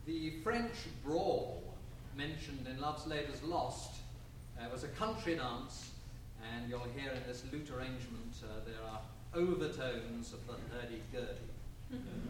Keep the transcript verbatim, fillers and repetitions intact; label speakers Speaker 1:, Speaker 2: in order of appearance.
Speaker 1: The French brawl mentioned in Love's Labour's Lost uh, was a country dance, and you'll hear in this lute arrangement uh, there are overtones of the hurdy-gurdy.